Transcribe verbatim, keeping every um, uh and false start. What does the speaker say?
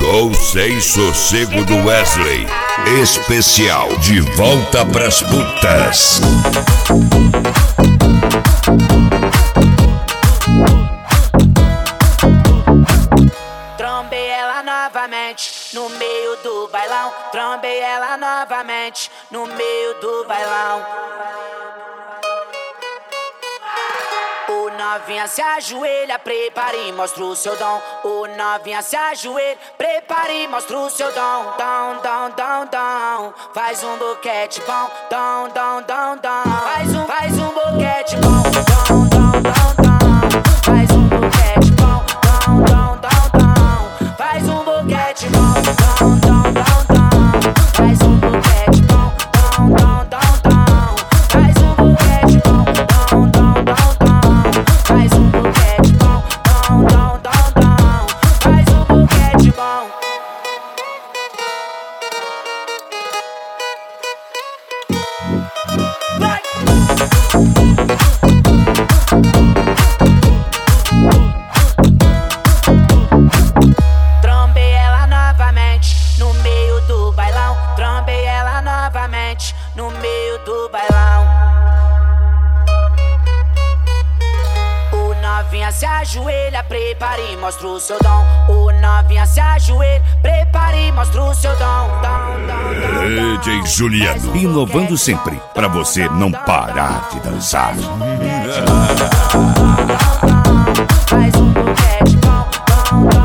Tô sem sossego do Wesley. Especial de volta pras putas. Trombei ela novamente no meio do bailão. Trombei ela novamente no meio do bailão. O novinha se ajoelha, prepara e mostra o seu dom. O novinha se ajoelha, prepara e mostra o seu dom. Dom, dom, dom, dom. Faz um boquete bom. Dom, dom, dom, dom. Faz um, faz um boquete bom. Dom, dom, dom, dom. Faz um boquete bom. Dom, dom, dom, dom. Faz um boquete bom. Dom, dom, dom, dom. Faz um boquete bom. Dom, dom, dom, dom. Faz um boquete bom. Dom, dom, dom, dom. Faz um boquete bom. Dom, dom, dom, dom. Faz um boquete bom. Vai! Trombei ela novamente no meio do bailão. Trombei ela novamente no meio do bailão. O novinha se ajoelha, prepara e mostra o seu dom. O novinha se ajoelha, prepara e mostra o seu dom. Dom, dom, dom, D J Juliano, inovando sempre, pra você não parar de dançar. Faz um boquete bom, bom, bom.